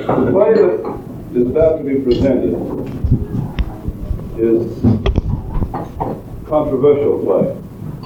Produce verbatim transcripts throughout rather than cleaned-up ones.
The play that is about to be presented is a controversial play.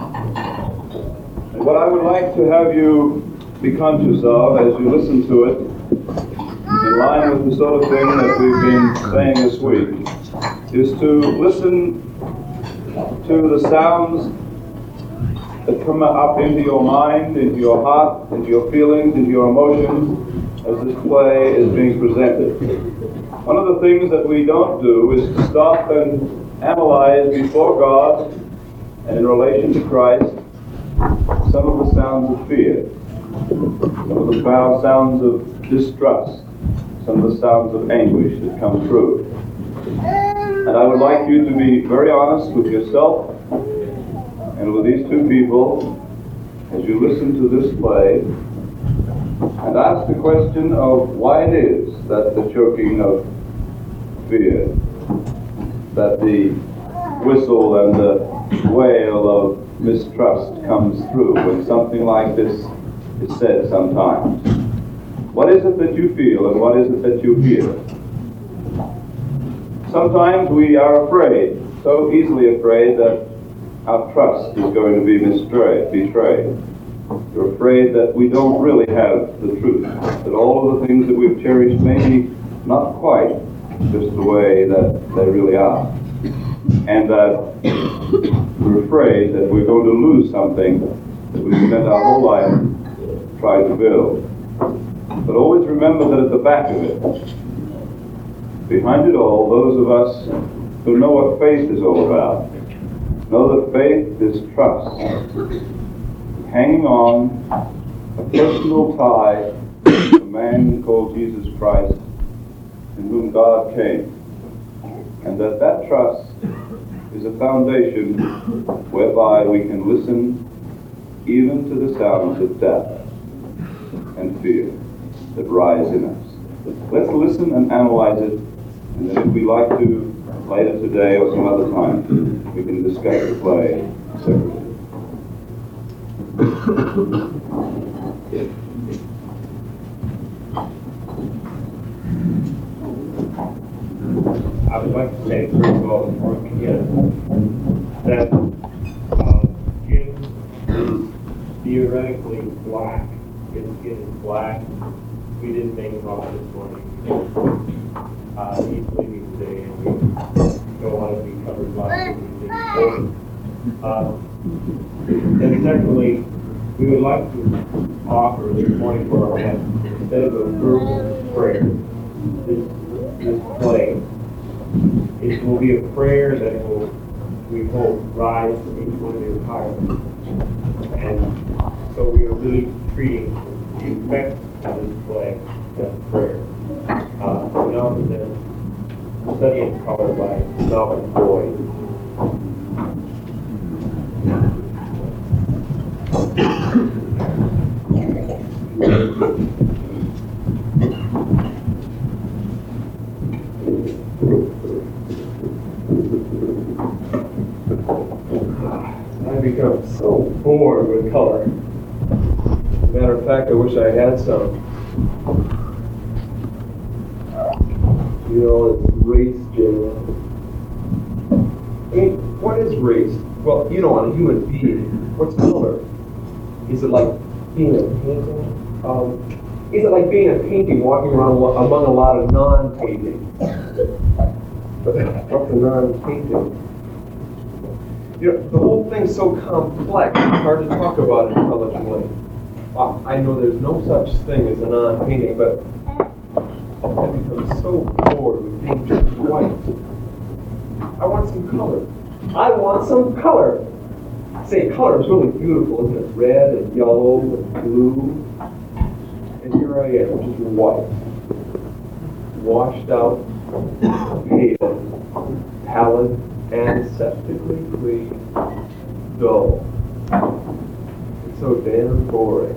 And what I would like to have you be conscious of as you listen to it, in line with the sort of thing that we've been saying this week, is to listen to the sounds that come up into your mind, into your heart, into your feelings, into your emotions as this play is being presented. One of the things that we don't do is to stop and analyze before God and in relation to Christ some of the sounds of fear, some of the sounds of distrust, some of the sounds of anguish that come through. And I would like you to be very honest with yourself and with these two people as you listen to this play and ask the question of why it is that the choking of fear, that the whistle and the wail of mistrust comes through when something like this is said sometimes. What is it that you feel and what is it that you hear? Sometimes we are afraid, so easily afraid that our trust is going to be betrayed. betrayed. You're afraid that we don't really have the truth, that all of the things that we've cherished may be not quite just the way that they really are. And that we're afraid that we're going to lose something that we've spent our whole life trying to build. But always remember that at the back of it, behind it all, those of us who know what faith is all about, know that faith is trust, hanging on a personal tie to a man called Jesus Christ, in whom God came, and that that trust is a foundation whereby we can listen even to the sounds of death and fear that rise in us. Let's listen and analyze it, and then if we like to, later today or some other time, we can discuss the play separately. I would like to say, first of all, before we begin, that uh, Jim is theoretically black. His skin is black. We didn't make him up this morning. Uh, he's leaving today, and we don't want to be covered black when he's leaving. Uh, and secondly, we would like to offer this morning for our guests, instead of a verbal prayer, this, this play, it will be a prayer that will, we hope, rise from each one of your hearts. And so we are really treating the effect of this play as a prayer. Uh, we know that there's studying color by Melvin Boyd. I've become so bored with color. As a matter of fact, I wish I had some. You know, it's race, Jim. I mean, what is race? Well, you know, on a human being, what's color? Is it like being a painting? Um, is it like being a painting walking around among a lot of non-paintings? What's a non-painting? You know, the whole thing's so complex, it's hard to talk about intelligently. Well, I know there's no such thing as a non-painting, but I've become so bored with being just white. I want some color. I want some color. Say, color is really beautiful, isn't it? Red and yellow and blue. And here I am, just white. Washed out, pale, pallid, ancestlically clean, dull. It's so damn boring.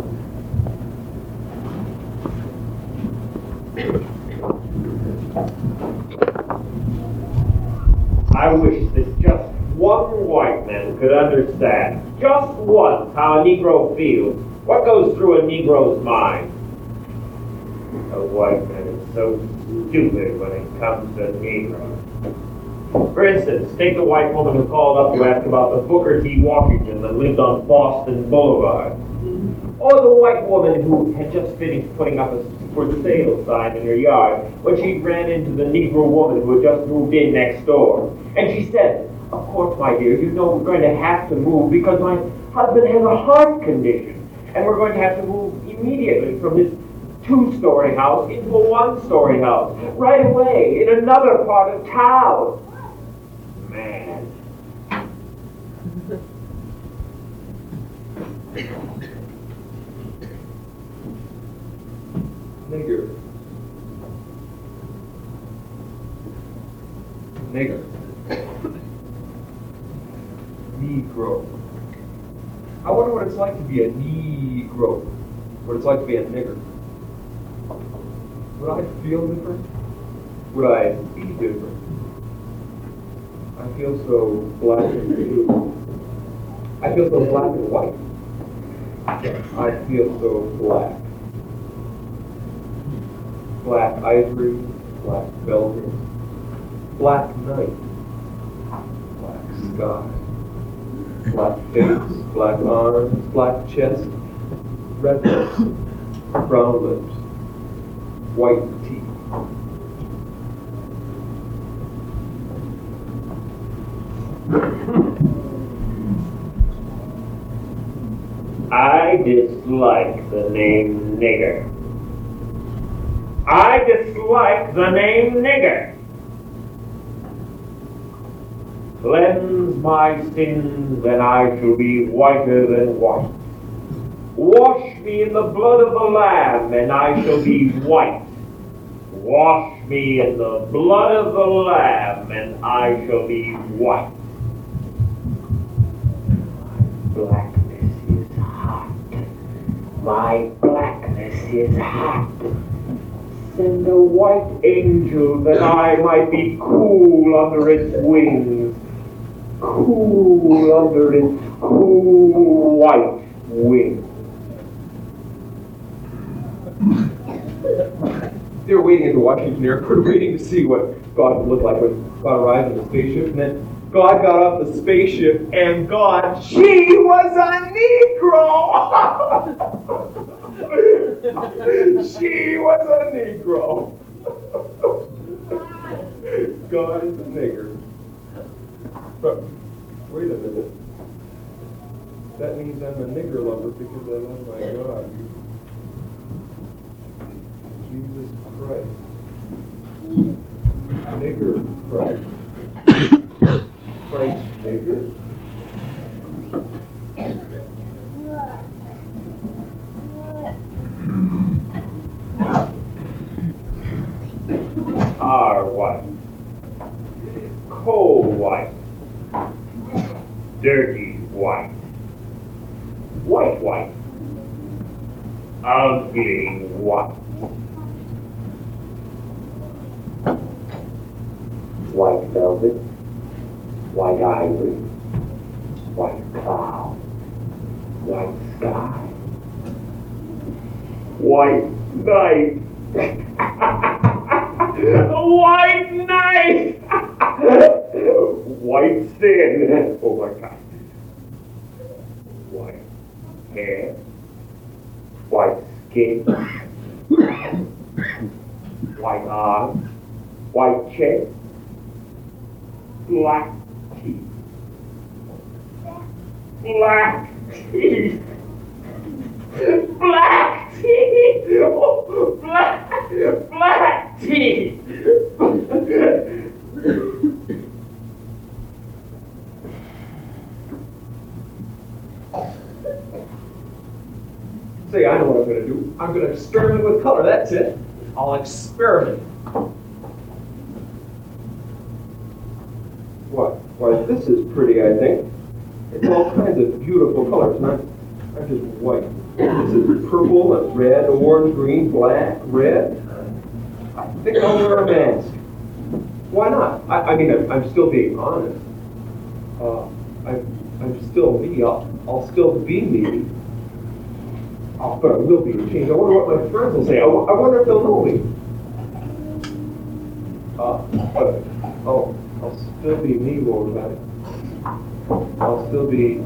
I wish that just one white man could understand, just once, how a Negro feels, what goes through a Negro's mind. A white men are so stupid when it comes to Negroes. For instance, take the white woman who called up to ask about the Booker T. Washington that lived on Boston Boulevard. Or the white woman who had just finished putting up a for sale sign in her yard when she ran into the Negro woman who had just moved in next door. And she said, "Of course, my dear, you know we're going to have to move because my husband has a heart condition. And we're going to have to move immediately from this two-story house into a one-story house. Right away, in another part of town." Man. Nigger. Nigger. Negro. I wonder what it's like to be a Negro. What it's like to be a nigger. Would I feel different? Would I be different? I feel so black and blue. I feel so black and white. I feel so black. Black ivory, black velvet, black night, black sky, black face, black arms, black chest, red lips, brown lips, white teeth. I dislike the name nigger. I dislike the name nigger. Cleanse my sins, and I shall be whiter than white. Wash me in the blood of the Lamb, and I shall be white. Wash me in the blood of the Lamb, and I shall be white. My blackness is hot. My blackness is hot. Send a white angel that I might be cool under its wings. Cool under its cool white wings. They were waiting at the Washington airport, waiting to see what God would look like when God arrived in the spaceship. And then God got off the spaceship, and God, she was a Negro! She was a Negro. God is a nigger. But wait a minute. That means I'm a nigger lover because I love my God. Jesus Christ. Nigger Christ. Christ nigger. Are white, cold white, dirty white, white white, ugly white, white velvet, white ivory, white cloud, white sky, white night. White night! White sin. Oh my God. White hair. White skin. White arms. White chest. Black teeth. Black teeth. Black teeth! Oh, black, black teeth! Say, I know what I'm going to do. I'm going to experiment with color. That's it. I'll experiment. What? Why, this is pretty, I think. It's all kinds of beautiful colors, not, not just white. This is purple and red, orange, green, black, red. I think I'll wear a mask. Why not? I, I mean, I'm, I'm still being honest. Uh, I'm, I'm still me. I'll, I'll still be me. Oh, but I will be changed. I wonder what my friends will say. I, w- I wonder if they'll know me. Uh, but, oh, I'll still be me, won't I? I'll still be...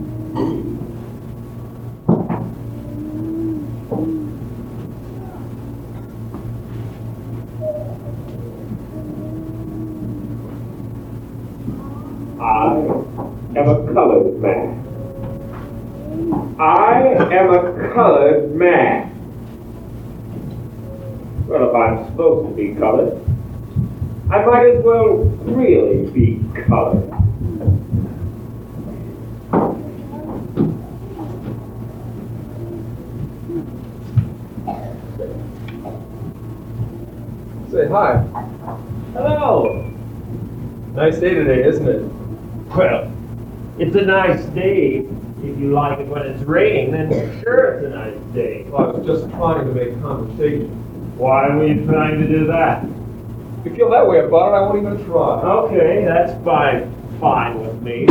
I am a colored man. I am a colored man. Well, if I'm supposed to be colored, I might as well really be colored. Say hi. Hello. Nice day today, isn't it? Well, it's a nice day. If you like it when it's raining, then sure it's a nice day. Well, I was just trying to make conversation. Why were you trying to do that? If you feel that way about it, I won't even try. Okay, that's fine. Fine with me.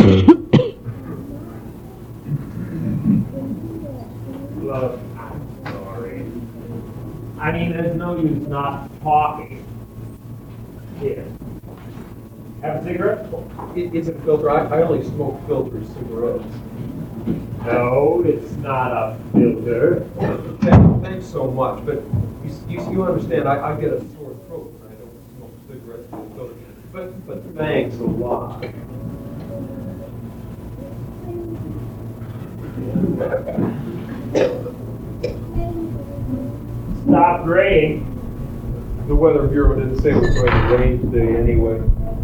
Look, I'm sorry. I mean, there's no use not talking. Here. Have a cigarette? It isn't filter. I, I only smoke filter cigarettes. No, it's not a filter. Thank- Thanks so much, but you, you, you understand, I, I get a sore throat when I don't smoke cigarettes with a filter. But, but thanks a lot. Stop raining. The Weather Bureau didn't say it was going to rain today anyway.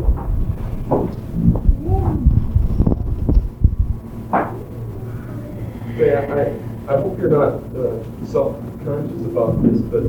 Yeah, I, I hope you're not uh, self-conscious about this, but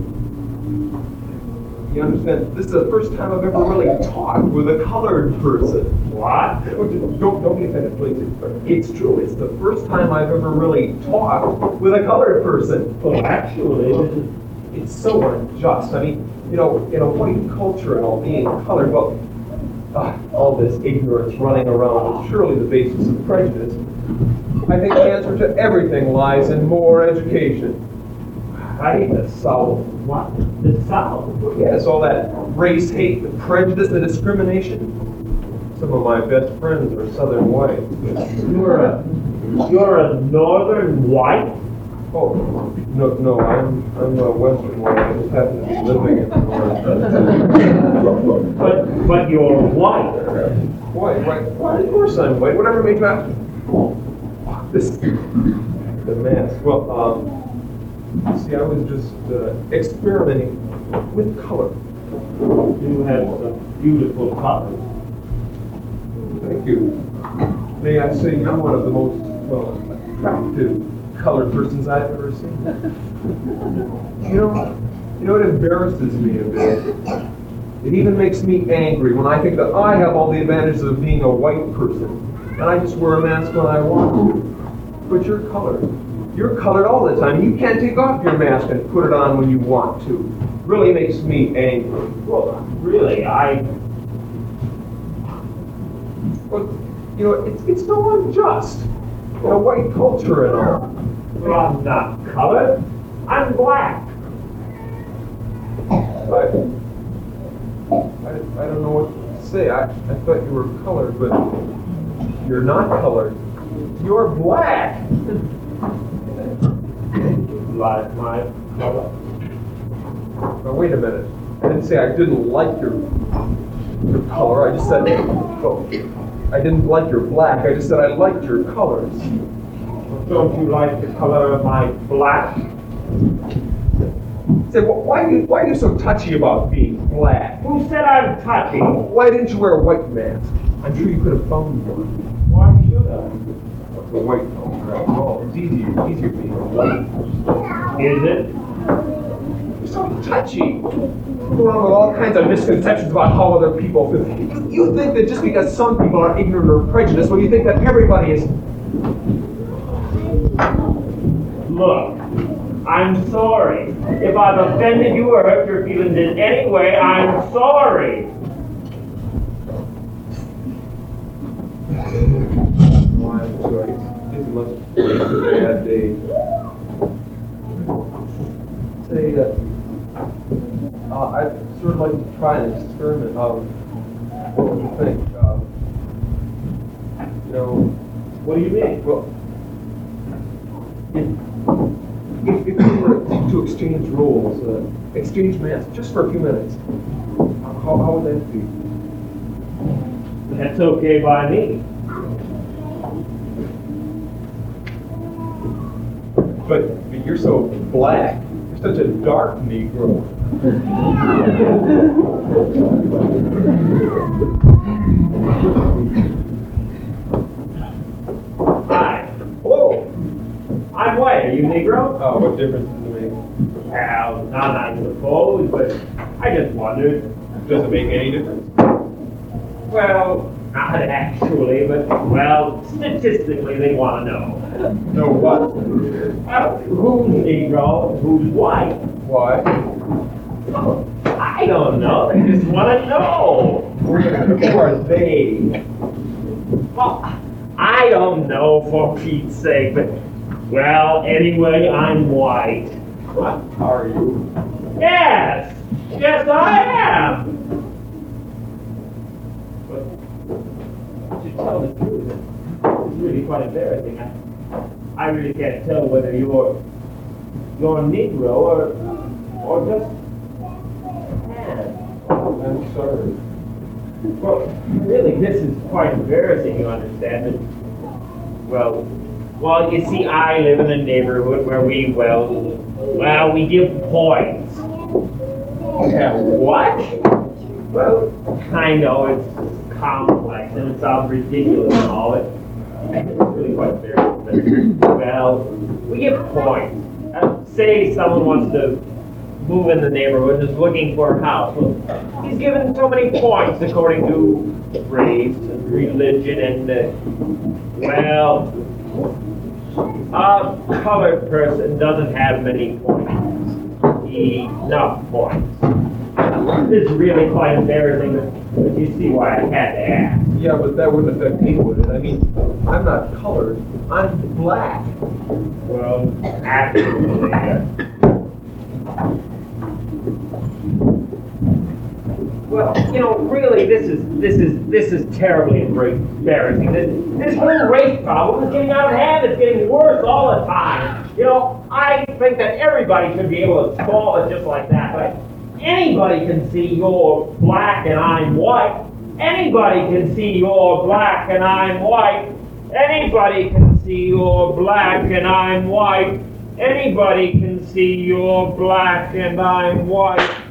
you understand, this is the first time I've ever really talked with a colored person. What? Don't, don't be offended, please. It's true, it's the first time I've ever really talked with a colored person. Well, actually, It's so unjust. I mean, you know, in a white culture and all being colored, well, uh, all this ignorance running around is surely the basis of prejudice. I think the answer to everything lies in more education. I hate the South. what? The South? Yes, all that race hate, the prejudice, the discrimination. Some of my best friends are Southern white. You're a, you're a northern white? Oh, no, no, I'm, I'm a Western white. I just happen to be living in the North. But, but you're white. White, white, white, of course I'm white. Whatever made you ask. This, the mask. Well, um, see, I was just uh, experimenting with color. You have some beautiful colors. Thank you. May I say you're one of the most, well, attractive colored persons I've ever seen. You know, you know, it embarrasses me a bit. It even makes me angry when I think that I have all the advantages of being a white person, and I just wear a mask when I want to. But you're colored. You're colored all the time. You can't take off your mask and put it on when you want to. Really makes me angry. Well, really, I... Well, you know, it's, it's so unjust. In a white culture and all. Well, I'm not colored. I'm black. I, I, I don't know what to say. I, I thought you were colored, but you're not colored. You're black. Like my color. Now, wait a minute. I didn't say I didn't like your, your color. I just said, oh, I didn't like your black. I just said I liked your colors. Don't you like the color of my black? Say, well, why are you why are you so touchy about being black? Who said I'm touchy? Why didn't you wear a white mask? I'm sure you could have found one. Why should I? The white culture, after all, it's easier, easier being white. Is it? You're so touchy. Go around with all kinds of misconceptions about how other people feel. You think that just because some people are ignorant or prejudiced, well, you think that everybody is. Look, I'm sorry. If I've offended you or hurt your feelings in any way, I'm sorry. Oh, I'm sorry. It must be a bad day. say that uh, I'd sort of like to try an experiment. Um, what do you think? Um, you know, What do you mean? well, if, if, if we were to exchange roles, uh, exchange masks, just for a few minutes, how, how would that be? That's okay by me. But, but you're so black. You're such a dark Negro. Hi, Hello. I'm white. Are you Negro? Uh, what difference does it make? Well, not I suppose, but I just wondered. Does it make any difference? Well, not actually, but, well, statistically they want to know. No what? Well, who's Negro and who's white? Why? I don't know. They just want to know. Who are they? Well, I don't know, for Pete's sake, but, well, anyway, I'm white. What are you? Yes! Yes, I am! But, to tell the truth, it's really quite embarrassing. I, I really can't tell whether you're, you're a Negro or, or just tan. I'm sorry. Well, really, this is quite embarrassing, you understand. But, well, well, you see, I live in a neighborhood where we, well, well, we give points. Yeah, What? Well, I know it's complex and it sounds ridiculous and all, but it's really quite embarrassing. But, well, we give points. Uh, say someone wants to move in the neighborhood and is looking for a house. Well, he's given so many points according to race and religion and, uh, well, a colored person doesn't have many points. Enough points. This is really quite embarrassing, but you see why I had to ask. Yeah, but that wouldn't affect me, would it? I mean, I'm not colored. I'm black. Well, actually, uh, well, you know, really, this is this is this is terribly embarrassing. This, this whole race problem is getting out of hand. It's getting worse all the time. You know, I think that everybody should be able to solve it just like that. But anybody can see you're black and I'm white. Anybody can see you're black and I'm white. Anybody can see you're black and I'm white. Anybody can see you're black and I'm white.